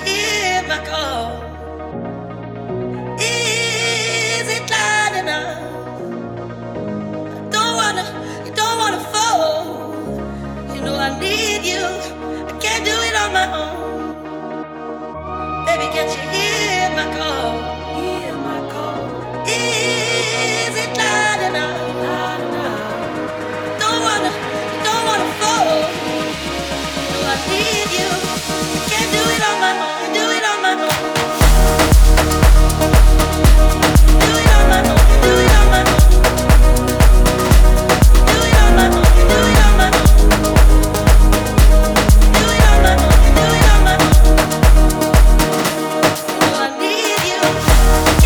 hear my call? Is it loud enough? You don't wanna fall. You know I need you. I can't do it on my own. Baby, can't you hear my call? Hear my call. Is it loud enough? Loud enough. You don't wanna fall. You know I need you. I can't do it on my own. Do it on my own. Do it on my own. Do it on my own. Do it on my own. Do it on my own. Do it on my own. Do it on my own. You know I need you.